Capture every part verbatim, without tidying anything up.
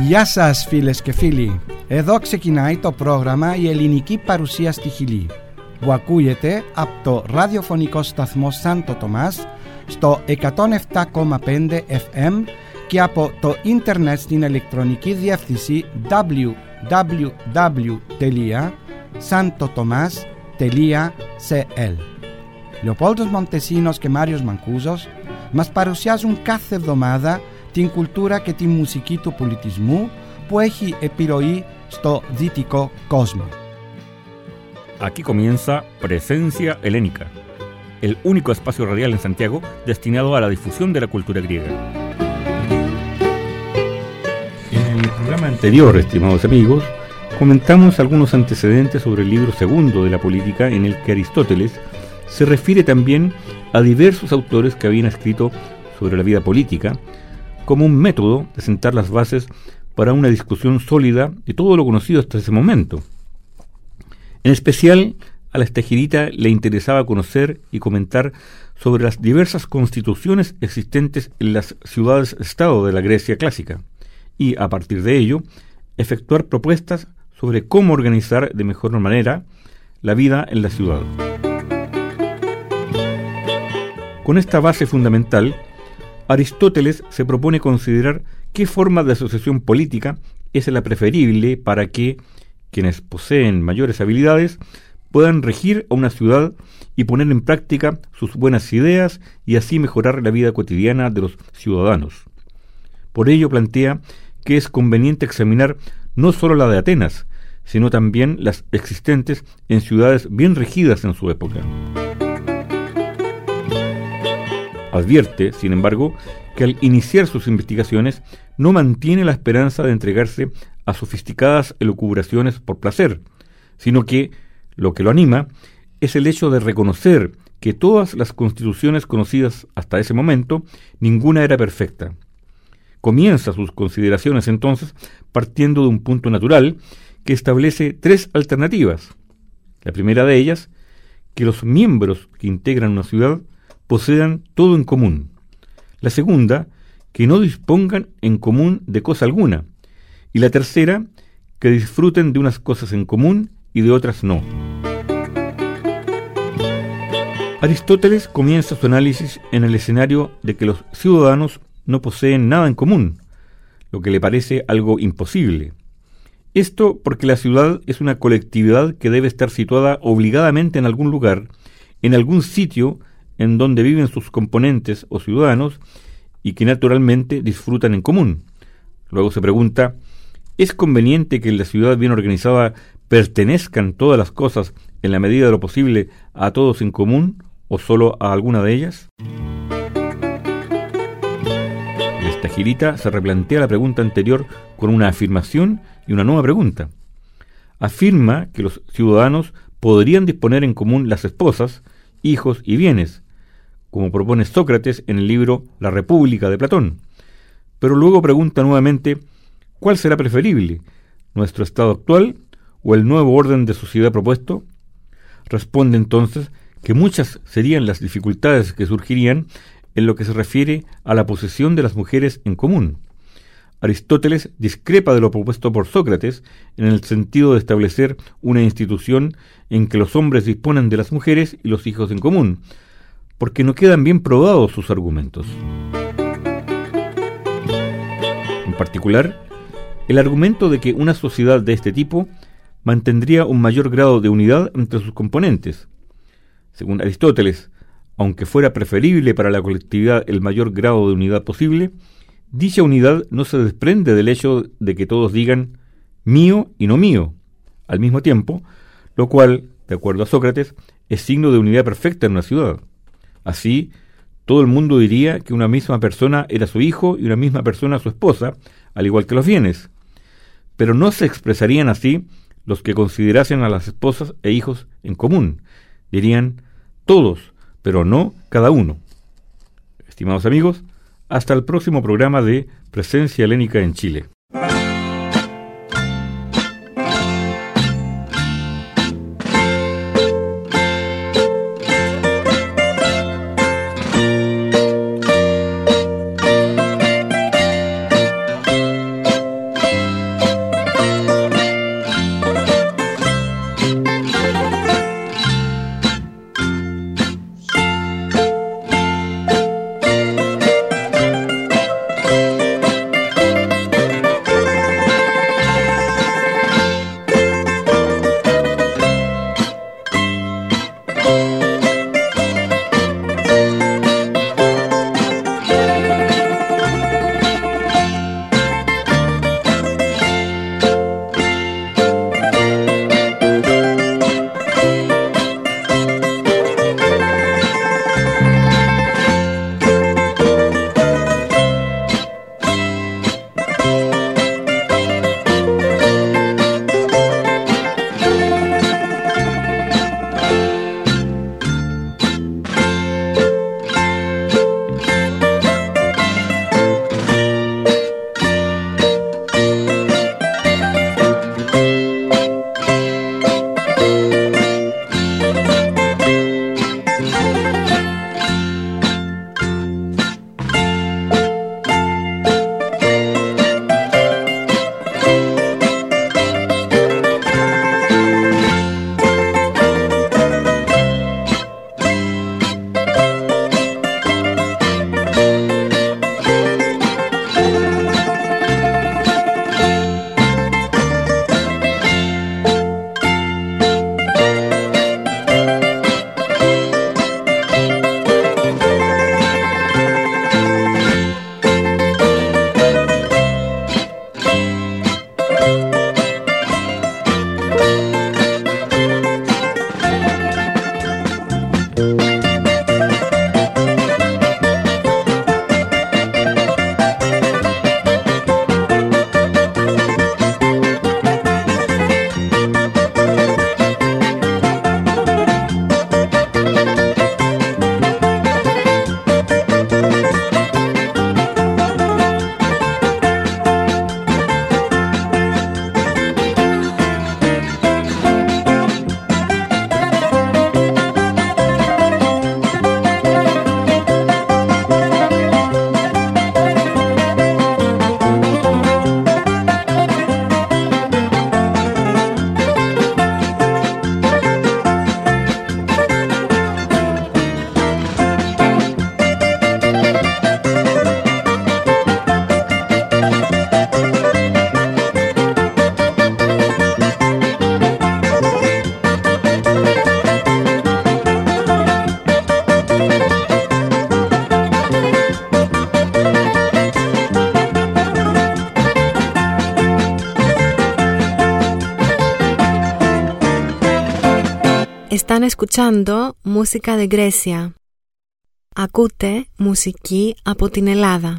Γεια σας φίλες και φίλοι. Εδώ ξεκινάει το πρόγραμμα «Η ελληνική παρουσία στη Χιλή» που ακούγεται από το ραδιοφωνικό σταθμό Σάντο Τομάς στο εκατόν επτά κόμμα πέντε εφ εμ και από το ίντερνετ στην ηλεκτρονική διεύθυνση double-u double-u double-u τελεία santo tomas τελεία c l. Λεοπόλδος Μοντεσίνος και Μάριος Μανκούζος μας παρουσιάζουν κάθε εβδομάδα την κουλτούρα και τη μουσική του πολιτισμού που έχει επιρροή στο δυτικό κόσμο. Aquí comienza Presencia Helénica, el único espacio radial en Santiago destinado a la difusión de la cultura griega. En el programa anterior, estimados amigos, comentamos algunos antecedentes sobre el libro segundo de la política en el que Aristóteles se refiere también a diversos autores que habían escrito sobre la vida política como un método de sentar las bases para una discusión sólida de todo lo conocido hasta ese momento. En especial, a la Estagirita le interesaba conocer y comentar sobre las diversas constituciones existentes en las ciudades-estado de la Grecia clásica y, a partir de ello, efectuar propuestas sobre cómo organizar de mejor manera la vida en la ciudad. Con esta base fundamental, Aristóteles se propone considerar qué forma de asociación política es la preferible para que quienes poseen mayores habilidades puedan regir a una ciudad y poner en práctica sus buenas ideas y así mejorar la vida cotidiana de los ciudadanos. Por ello plantea que es conveniente examinar no solo la de Atenas, sino también las existentes en ciudades bien regidas en su época. Advierte, sin embargo, que al iniciar sus investigaciones no mantiene la esperanza de entregarse a sofisticadas elucubraciones por placer, sino que lo que lo anima es el hecho de reconocer que todas las constituciones conocidas hasta ese momento, ninguna era perfecta. Comienza sus consideraciones entonces partiendo de un punto natural que establece tres alternativas. La primera de ellas, que los miembros que integran una ciudad posean todo en común. La segunda, que no dispongan en común de cosa alguna. Y la tercera, que disfruten de unas cosas en común y de otras no. Aristóteles comienza su análisis en el escenario de que los ciudadanos no poseen nada en común, lo que le parece algo imposible. Esto porque la ciudad es una colectividad que debe estar situada obligadamente en algún lugar, en algún sitio en donde viven sus componentes o ciudadanos y que naturalmente disfrutan en común. Luego se pregunta, ¿es conveniente que en la ciudad bien organizada pertenezcan todas las cosas en la medida de lo posible a todos en común o solo a alguna de ellas? El Estagirita se replantea la pregunta anterior con una afirmación y una nueva pregunta. Afirma que los ciudadanos podrían disponer en común las esposas, hijos y bienes, como propone Sócrates en el libro La República de Platón. Pero luego pregunta nuevamente, ¿cuál será preferible, nuestro estado actual o el nuevo orden de sociedad propuesto? Responde entonces que muchas serían las dificultades que surgirían en lo que se refiere a la posesión de las mujeres en común. Aristóteles discrepa de lo propuesto por Sócrates en el sentido de establecer una institución en que los hombres disponen de las mujeres y los hijos en común, porque no quedan bien probados sus argumentos. En particular, el argumento de que una sociedad de este tipo mantendría un mayor grado de unidad entre sus componentes. Según Aristóteles, aunque fuera preferible para la colectividad el mayor grado de unidad posible, dicha unidad no se desprende del hecho de que todos digan mío y no mío al mismo tiempo, lo cual, de acuerdo a Sócrates, es signo de unidad perfecta en una ciudad. Así, todo el mundo diría que una misma persona era su hijo y una misma persona su esposa, al igual que los bienes. Pero no se expresarían así los que considerasen a las esposas e hijos en común. Dirían todos, pero no cada uno. Estimados amigos, hasta el próximo programa de Presencia Helénica en Chile. Están escuchando música de Grecia. Ακούτε μουσική από την Ελλάδα.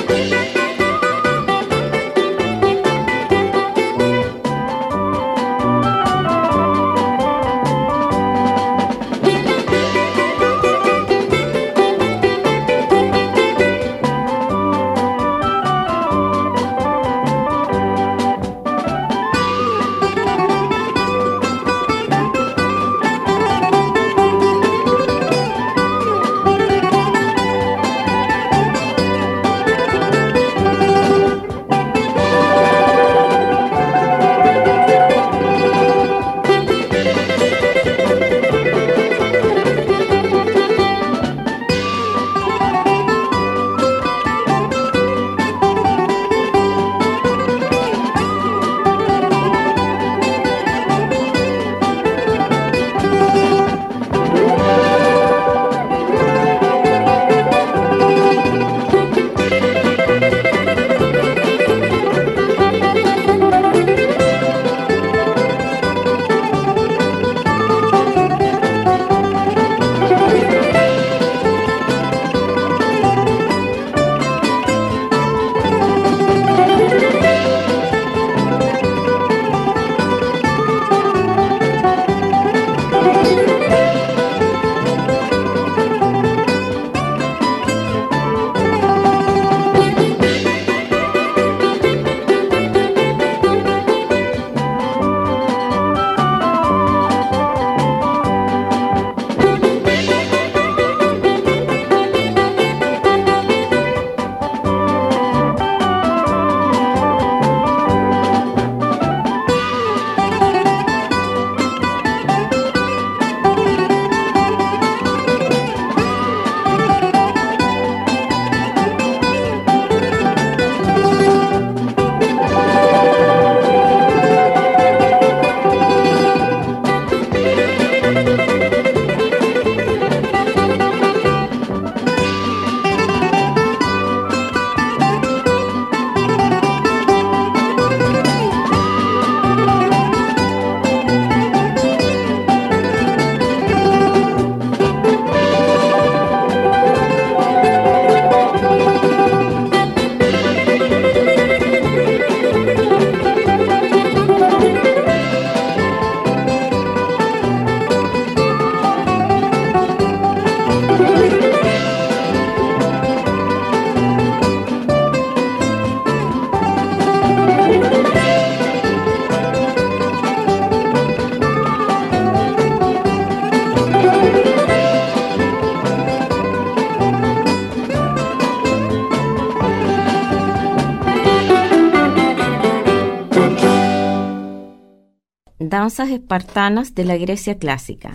Danzas espartanas de la Grecia clásica.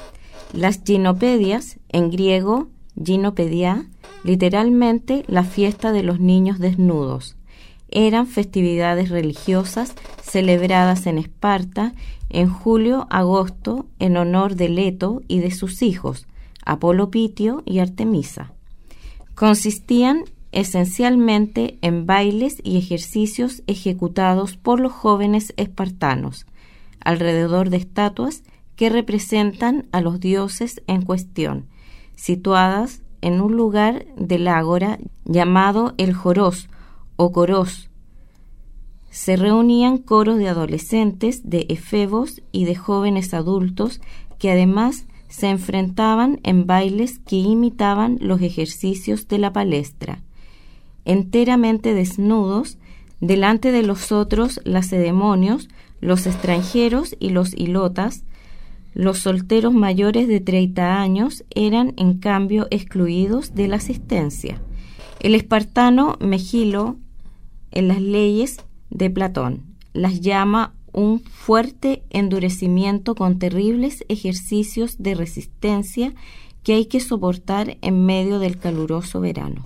Las ginopedias, en griego ginopedia, literalmente la fiesta de los niños desnudos, eran festividades religiosas celebradas en Esparta en julio-agosto en honor de Leto y de sus hijos, Apolo Pitio y Artemisa. Consistían esencialmente en bailes y ejercicios ejecutados por los jóvenes espartanos, alrededor de estatuas que representan a los dioses en cuestión, situadas en un lugar del ágora llamado el Jorós o Corós. Se reunían coros de adolescentes, de efebos y de jóvenes adultos que además se enfrentaban en bailes que imitaban los ejercicios de la palestra. Enteramente desnudos, delante de los otros lacedemonios, los extranjeros y los ilotas, los solteros mayores de treinta años eran en cambio excluidos de la asistencia. El espartano Megilo, en las leyes de Platón, las llama un fuerte endurecimiento con terribles ejercicios de resistencia que hay que soportar en medio del caluroso verano.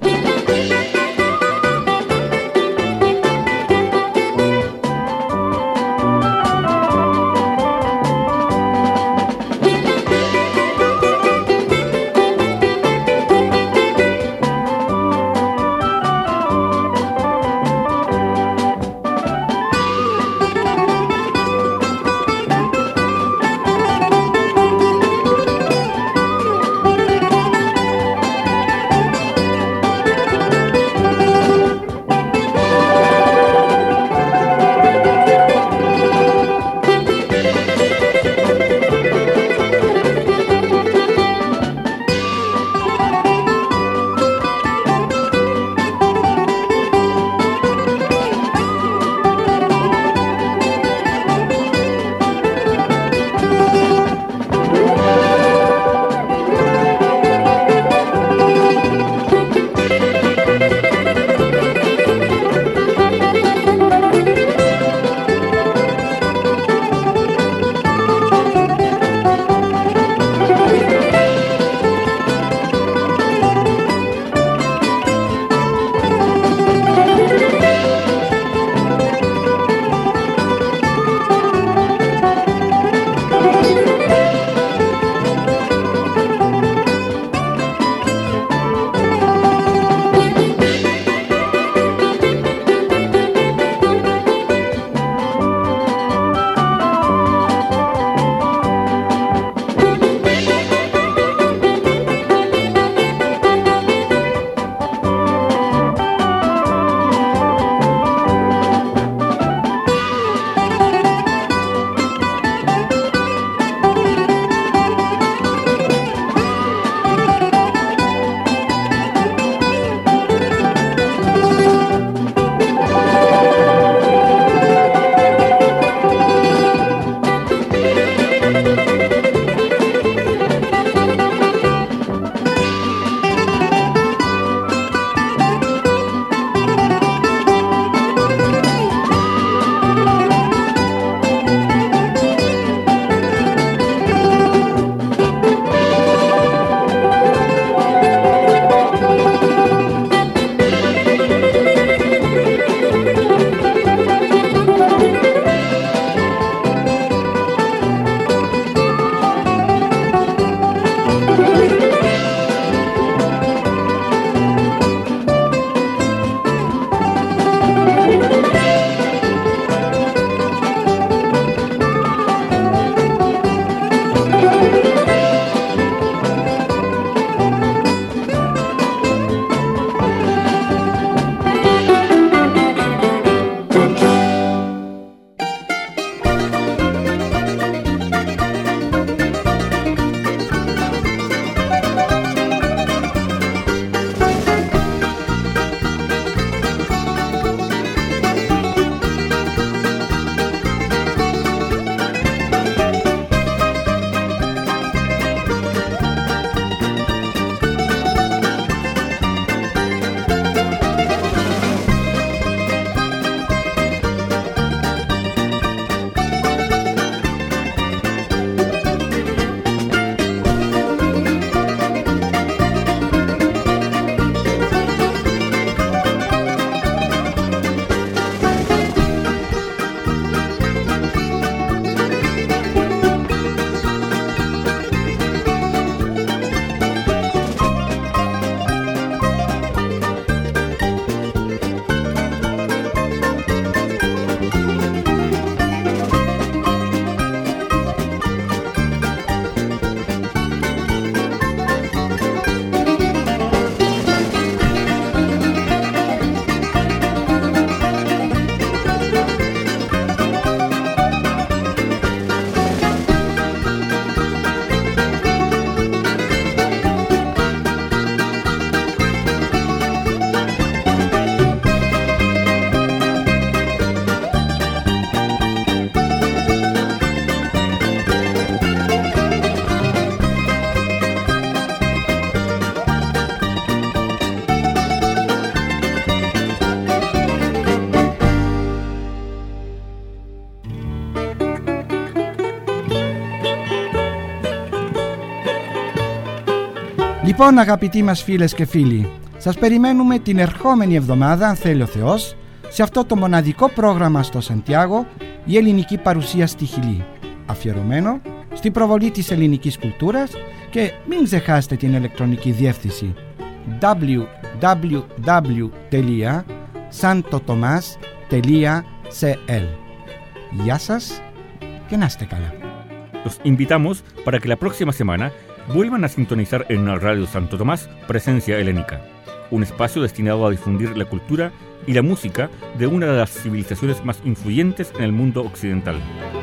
Λοιπόν, αγαπητοί μας φίλες και φίλοι, σας περιμένουμε την ερχόμενη εβδομάδα, αν θέλει ο Θεός, σε αυτό το μοναδικό πρόγραμμα στο Σαντιάγο, η ελληνική παρουσία στη Χιλή, αφιερωμένο στην προβολή της ελληνικής κουλτούρας, και μην ξεχάσετε την ηλεκτρονική διεύθυνση double-u double-u double-u τελεία santotomas τελεία cl. Γεια σας και να είστε καλά. Los invitamos para que la próxima semana vuelvan a sintonizar en Radio Santo Tomás Presencia Helénica, un espacio destinado a difundir la cultura y la música de una de las civilizaciones más influyentes en el mundo occidental.